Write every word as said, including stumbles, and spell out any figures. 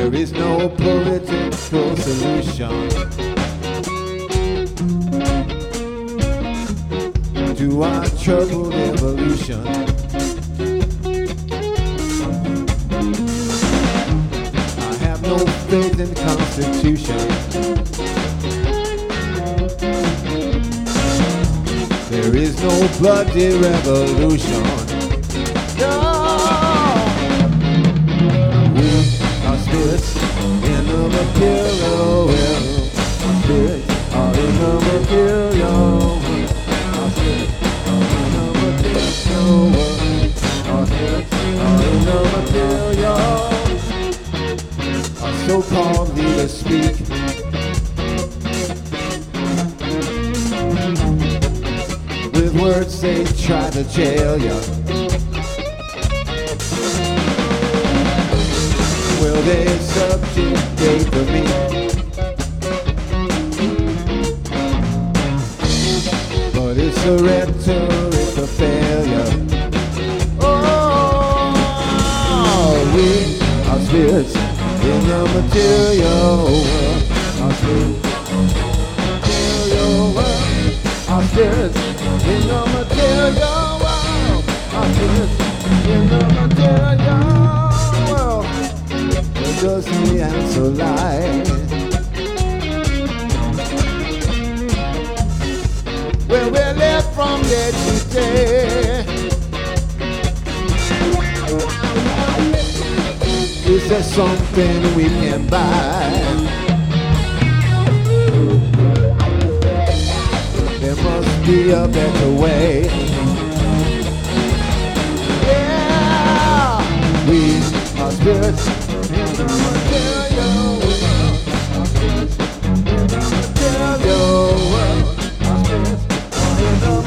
There is no political solution to our troubled evolution. I have no faith in the Constitution. There is no bloody revolution. No. We are spirits in the material world. Our spirits are in the material world. Our spirits are in the material world. Our spirits are in the material. Our so-called leaders speak. With words they try to jail you. Well, they subjugate for me. But it's a rhetoric of failure. Oh, we are spirits in the material world. Our spirits material world. Our spirits in the material world. Our spirits in the material world. Where does the answer lie? Where we live from day to day. Is there something we can buy? There must be a better way. Yeah, we are spirits in the material world. Our spirits in the material world. Our spirits are in the